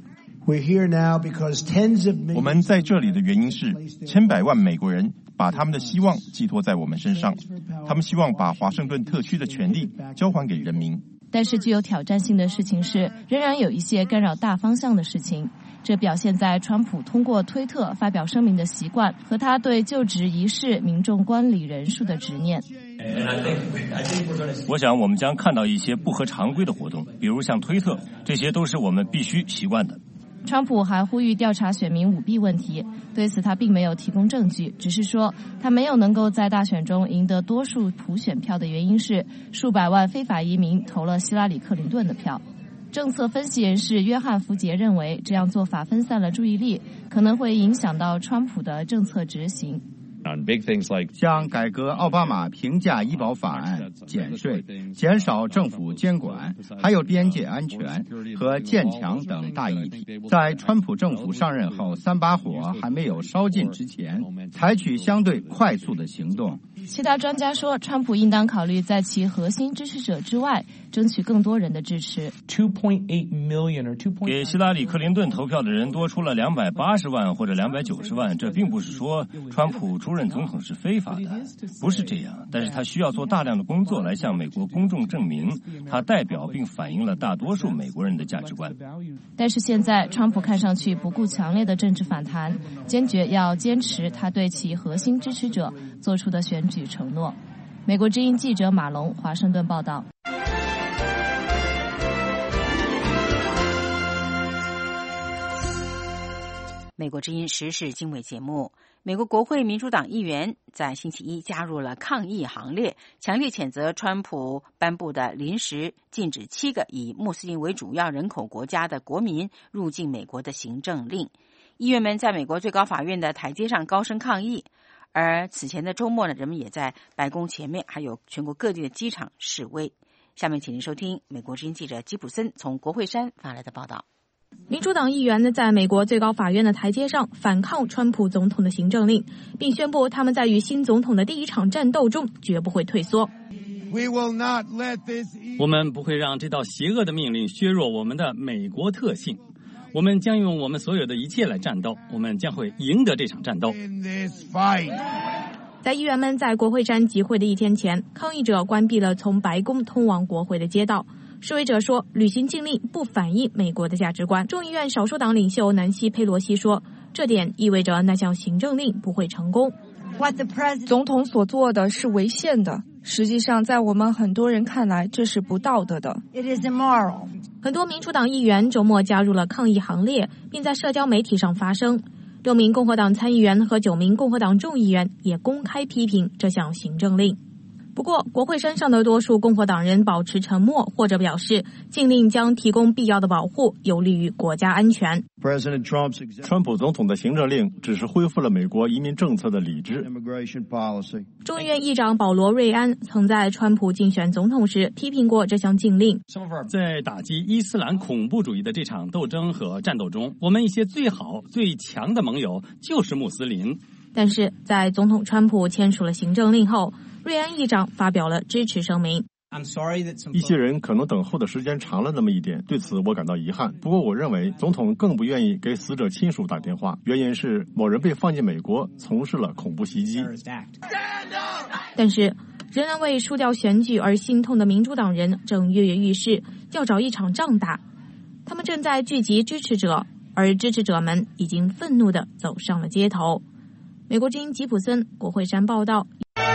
我们在这里的原因是，千百万美国人把他们的希望寄托在我们身上，他们希望把华盛顿特区的权力交还给人民。 但是具有挑战性的事情是，仍然有一些干扰大方向的事情。这表现在川普通过推特发表声明的习惯和他对就职仪式民众观礼人数的执念。 我想我们将看到一些不合常规的活动，比如像推特，这些都是我们必须习惯的。 川普还呼吁调查选民舞弊问题，对此他并没有提供证据，只是说他没有能够在大选中赢得多数普选票的原因是数百万非法移民投了希拉里·克林顿的票。政策分析人士约翰·福杰认为，这样做法分散了注意力，可能会影响到川普的政策执行。 像改革奥巴马平价医保法案、减税、减少政府监管，还有边界安全和建墙等大议题，在川普政府上任后三把火还没有烧尽之前，采取相对快速的行动。 其他专家说，川普应当考虑在其核心支持者之外争取更多人的支持。 给希拉里·克林顿投票的人多出了两百八十万或者两百九十万，这并不是说川普出任总统是非法的，不是这样。但是他需要做大量的工作来向美国公众证明，他代表并反映了大多数美国人的价值观。 但是现在，川普看上去不顾强烈的政治反弹，坚决要坚持他对其核心支持者做出的选举承诺。美国之音记者马龙，华盛顿报道。 美国之音时事经纬节目，美国国会民主党议员在星期一加入了抗议行列，强烈谴责川普颁布的临时禁止七个以穆斯林为主要人口国家的国民入境美国的行政令。议员们在美国最高法院的台阶上高声抗议，而此前的周末呢，人们也在白宫前面还有全国各地的机场示威。下面请您收听美国之音记者吉普森从国会山发来的报道。 民主党议员呢，在美国最高法院的台阶上反抗川普总统的行政令，并宣布他们在与新总统的第一场战斗中绝不会退缩。 我们不会让这道邪恶的命令削弱我们的美国特性，我们将用我们所有的一切来战斗，我们将会赢得这场战斗。 在议员们在国会山集会的一天前，抗议者关闭了从白宫通往国会的街道。示威者说，履行禁令不反映美国的价值观。众议院少数党领袖南希·佩洛西说，这点意味着那项行政令不会成功。 总统所做的是违宪的，实际上在我们很多人看来，这是不道德的。 It is immoral. 很多民主党议员周末加入了抗议行列，并在社交媒体上发声。六名共和党参议员和九名共和党众议员也公开批评这项行政令。不过，国会山上的多数共和党人保持沉默，或者表示禁令将提供必要的保护，有利于国家安全。 川普总统的行政令只是恢复了美国移民政策的理智。 众议院议长保罗·瑞安曾在川普竞选总统时批评过这项禁令。 在打击伊斯兰恐怖主义的这场斗争和战斗中，我们一些最好最强的盟友就是穆斯林。 但是在总统川普签署了行政令后，瑞安议长发表了支持声明。 一些人可能等候的时间长了那么一点，对此我感到遗憾。不过我认为总统更不愿意给死者亲属打电话，原因是某人被放进美国从事了恐怖袭击。 但是仍然为输掉选举而心痛的民主党人正跃跃欲试，要找一场仗打。他们正在聚集支持者，而支持者们已经愤怒地走上了街头。美国之音吉普森，国会山报道。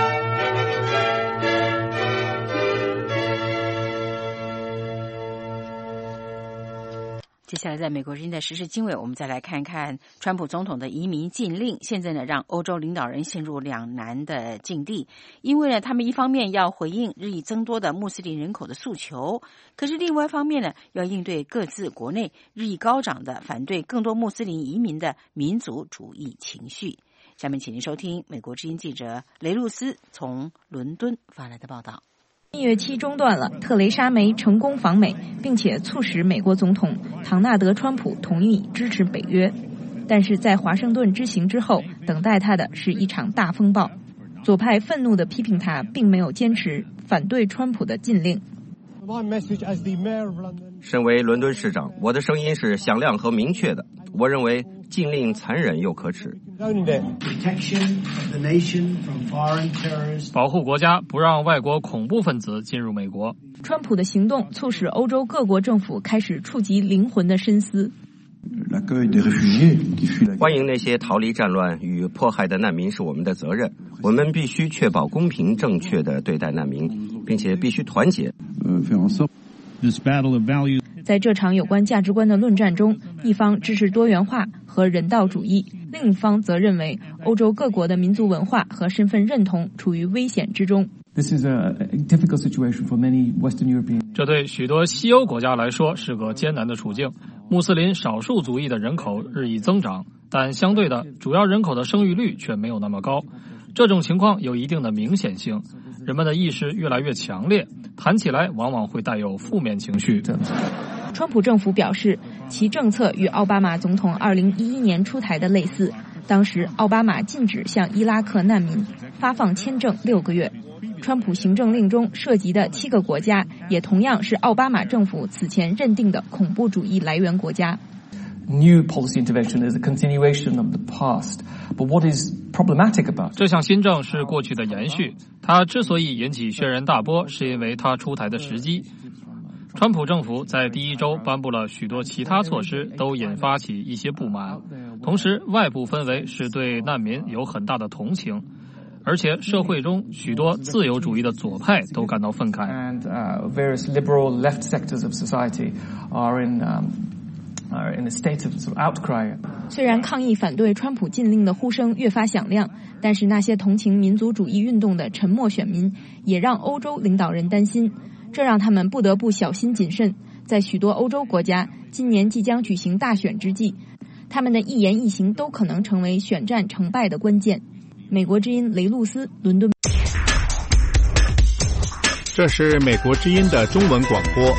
接下来在美国之音的时事经纬，我们再来看看川普总统的移民禁令，现在呢让欧洲领导人陷入两难的境地。因为呢他们一方面要回应日益增多的穆斯林人口的诉求，可是另外一方面呢要应对各自国内日益高涨的反对更多穆斯林移民的民族主义情绪。下面请您收听美国之音记者雷露斯从伦敦发来的报道。 蜜月期中断了，特蕾莎梅成功访美，并且促使美国总统唐纳德·川普同意支持北约。但是在华盛顿之行之后，等待他的是一场大风暴。左派愤怒地批评他，并没有坚持反对川普的禁令。 身为伦敦市长，我的声音是响亮和明确的。我认为禁令残忍又可耻。 保护国家，不让外国恐怖分子进入美国。 川普的行动促使欧洲各国政府开始触及灵魂的深思。 欢迎那些逃离战乱与迫害的难民是我们的责任，我们必须确保公平正确的对待难民，并且必须团结。 在这场有关价值观的论战中，一方支持多元化和人道主义，另一方则认为欧洲各国的民族文化和身份认同处于危险之中。 这对许多西欧国家来说是个艰难的处境。穆斯林少数族裔的人口日益增长，但相对的，主要人口的生育率却没有那么高。这种情况有一定的明显性，人们的意识越来越强烈，谈起来往往会带有负面情绪。 川普政府表示，其政策与奥巴马总统二零一一年出台的类似，当时奥巴马禁止向伊拉克难民发放签证六个月。川普行政令中涉及的七个国家，也同样是奥巴马政府此前认定的恐怖主义来源国家。 New policy intervention is a continuation of the past, but what is problematic about it? 这项新政是过去的延续，它之所以引起轩然大波，是因为它出台的时机。川普政府在第一周颁布了许多其他措施，都引发起一些不满。同时，外部氛围是对难民有很大的同情。而且社会中许多自由主义的左派都感到愤慨。 And uh, various liberal left sectors of society are in um, are in a state of sort of outcry. 虽然抗议反对川普禁令的呼声越发响亮，但是那些同情民族主义运动的沉默选民也让欧洲领导人担心，这让他们不得不小心谨慎。在许多欧洲国家，今年即将举行大选之际，他们的一言一行都可能成为选战成败的关键。美国之音雷露斯，伦敦。 这是美国之音的中文广播。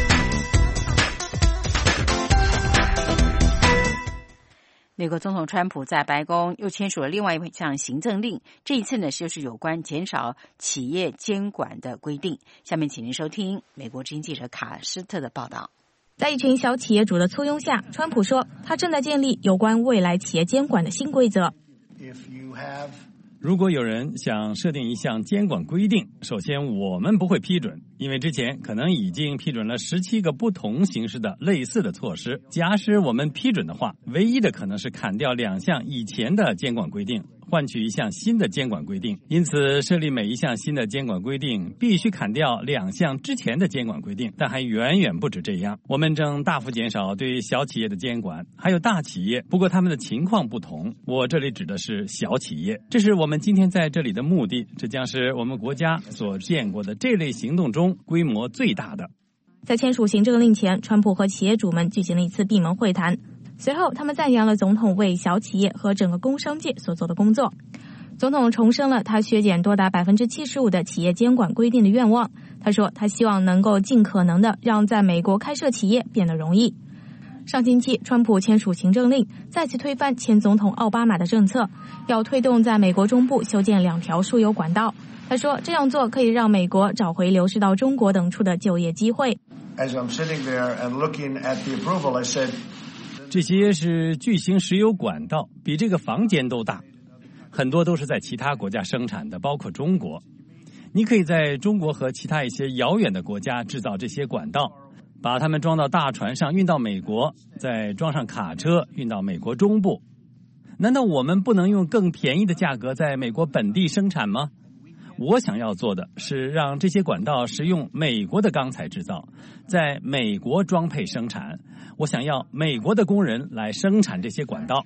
美国总统川普在白宫又签署了另外一项行政令，这一次呢就是有关减少企业监管的规定。下面请您收听美国之音记者卡斯特的报道。 在一群小企业主的簇拥下，川普说他正在建立有关未来企业监管的新规则。 如果有人想设定一项监管规定，首先我们不会批准，因为之前可能已经批准了十七个不同形式的类似的措施。假使我们批准的话，唯一的可能是砍掉两项以前的监管规定，换取一项新的监管规定。因此，设立每一项新的监管规定必须砍掉两项之前的监管规定，但还远远不止这样。我们正大幅减少对小企业的监管，还有大企业，不过他们的情况不同。我这里指的是小企业，这是我们今天在这里的目的，这将是我们国家所见过的这类行动中规模最大的。 在签署行政令前，川普和企业主们举行了一次闭门会谈。随后，他们赞扬了总统为小企业和整个工商界所做的工作。总统重申了他削减多达百分之七十五的企业监管规定的愿望。他说，他希望能够尽可能的让在美国开设企业变得容易。上星期，川普签署行政令，再次推翻前总统奥巴马的政策，要推动在美国中部修建两条输油管道。他说，这样做可以让美国找回流失到中国等处的就业机会。 As I'm sitting there and looking at the approval, I said, 这些是巨型石油管道，比这个房间都大，很多都是在其他国家生产的，包括中国。你可以在中国和其他一些遥远的国家制造这些管道，把它们装到大船上运到美国，再装上卡车运到美国中部。难道我们不能用更便宜的价格在美国本地生产吗？我想要做的是让这些管道使用美国的钢材制造，在美国装配生产。我想要美国的工人来生产这些管道。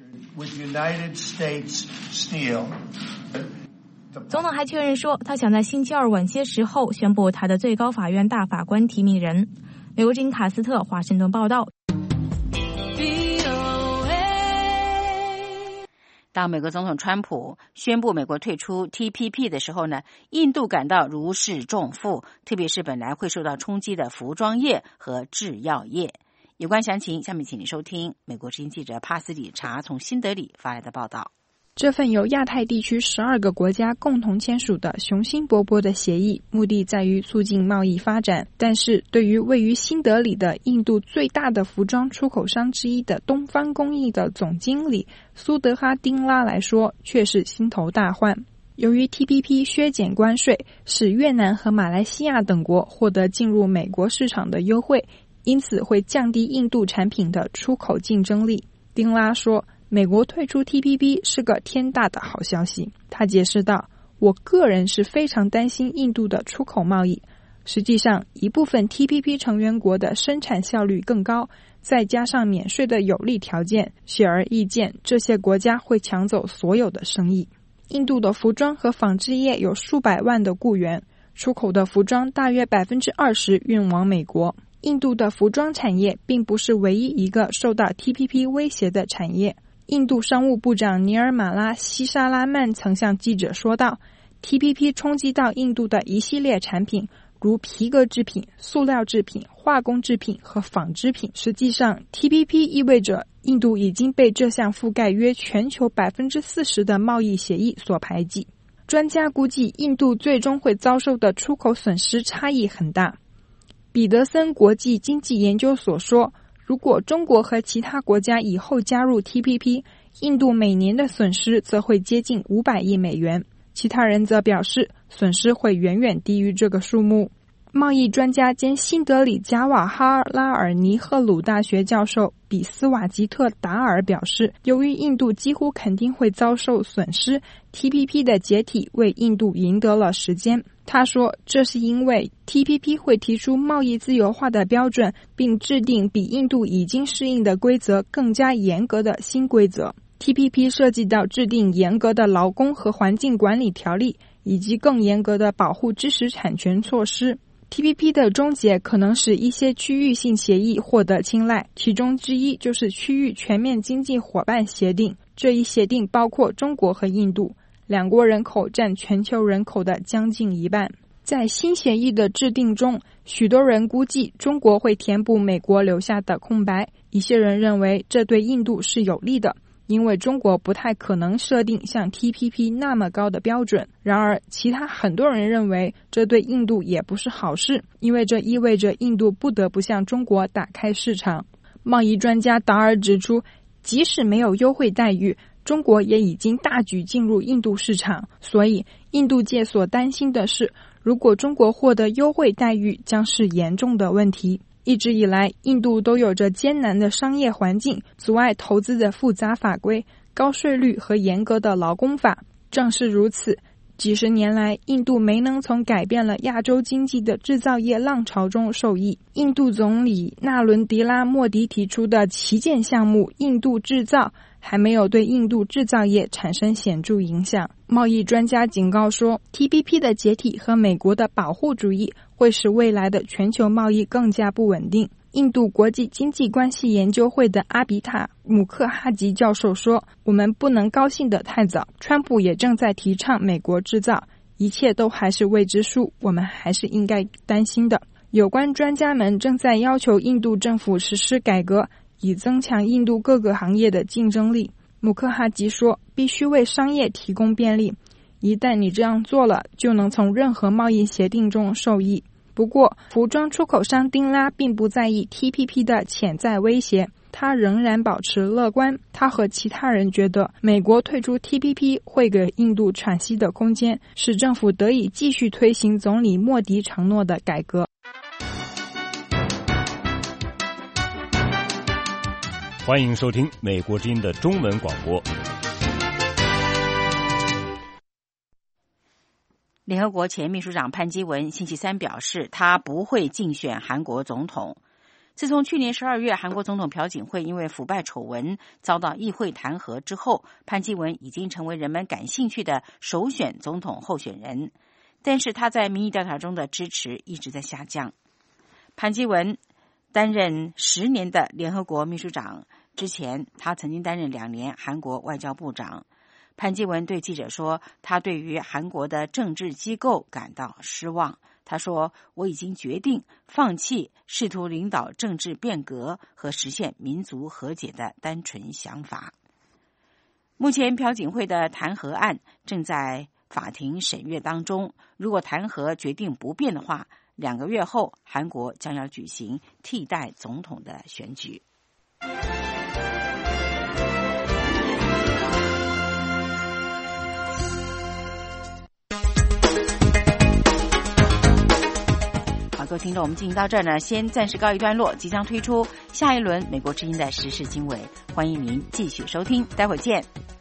总统还确认说，他想在星期二晚些时候宣布他的最高法院大法官提名人。美国之音卡斯特华盛顿报道。 当美国总统川普宣布美国退出 T P P 的时候呢，印度感到如释重负，特别是本来会受到冲击的服装业和制药业。有关详情，下面请您收听美国之音记者帕斯里查从新德里发来的报道。 这份由亚太地区十二个国家共同签署的雄心勃勃的协议，目的在于促进贸易发展，但是对于位于新德里的印度最大的服装出口商之一的东方工艺的总经理苏德哈丁拉来说，却是心头大患。由于 T P P 削减关税，使越南和马来西亚等国获得进入美国市场的优惠，因此会降低印度产品的出口竞争力。丁拉说，美国退出 T P P 是个天大的好消息。他解释道，我个人是非常担心印度的出口贸易。实际上，一部分 T P P 成员国的生产效率更高，再加上免税的有利条件，显而易见，这些国家会抢走所有的生意。印度的服装和纺织业有数百万的雇员，出口的服装大约 百分之二十 运往美国。印度的服装产业并不是唯一一个受到 T P P 威胁的产业。印度商务部长尼尔马拉希沙拉曼曾向记者说道， T P P 冲击到印度的一系列产品，如皮革制品、塑料制品、化工制品和纺织品。实际上 T P P 意味着印度已经被这项覆盖约全球 百分之四十 的贸易协议所排挤。专家估计印度最终会遭受的出口损失差异很大。彼得森国际经济研究所说，如果中国和其他国家以后加入 T P P， 印度每年的损失则会接近五百亿美元。其他人则表示，损失会远远低于这个数目。贸易专家兼新德里贾瓦哈拉尔尼赫鲁大学教授比斯瓦吉特达尔表示，由于印度几乎肯定会遭受损失， T P P 的解体为印度赢得了时间。他说，这是因为 T P P 会提出贸易自由化的标准，并制定比印度已经适应的规则更加严格的新规则。 T P P 涉及到制定严格的劳工和环境管理条例，以及更严格的保护知识产权措施。T P P 的终结可能使一些区域性协议获得青睐，其中之一就是区域全面经济伙伴协定。这一协定包括中国和印度，两国人口占全球人口的将近一半。在新协议的制定中，许多人估计中国会填补美国留下的空白。一些人认为这对印度是有利的，因为中国不太可能设定像 T P P 那么高的标准。然而，其他很多人认为这对印度也不是好事，因为这意味着印度不得不向中国打开市场。贸易专家达尔指出，即使没有优惠待遇，中国也已经大举进入印度市场，所以印度界所担心的是，如果中国获得优惠待遇，将是严重的问题。一直以来，印度都有着艰难的商业环境，阻碍投资的复杂法规、高税率和严格的劳工法。正是如此，几十年来，印度没能从改变了亚洲经济的制造业浪潮中受益。印度总理纳伦迪拉·莫迪提出的旗舰项目“印度制造”还没有对印度制造业产生显著影响。贸易专家警告说， T P P 的解体和美国的保护主义会使未来的全球贸易更加不稳定。印度国际经济关系研究会的阿比塔·姆克哈吉教授说，我们不能高兴得太早，川普也正在提倡美国制造，一切都还是未知数，我们还是应该担心的。有关专家们正在要求印度政府实施改革，以增强印度各个行业的竞争力。姆克哈吉说，必须为商业提供便利，一旦你这样做了，就能从任何贸易协定中受益。不过，服装出口商丁拉并不在意 T P P 的潜在威胁，他仍然保持乐观。他和其他人觉得，美国退出 T P P 会给印度喘息的空间，使政府得以继续推行总理莫迪承诺的改革。 欢迎收听美国之音的中文广播。 联合国前秘书长潘基文星期三表示，他不会竞选韩国总统。自从去年十二月韩国总统朴槿惠因为腐败丑闻遭到议会弹劾之后，潘基文已经成为人们感兴趣的首选总统候选人，但是他在民意调查中的支持一直在下降。潘基文担任十年的联合国秘书长，之前他曾经担任两年韩国外交部长。 潘基文对记者说，他对于韩国的政治机构感到失望。他说，我已经决定放弃试图领导政治变革和实现民族和解的单纯想法。目前朴槿惠的弹劾案正在法庭审阅当中，如果弹劾决定不变的话，两个月后韩国将要举行替代总统的选举。好，各位听众，我们进行到这儿呢，先暂时告一段落，即将推出下一轮美国之音的时事经纬，欢迎您继续收听，待会儿见。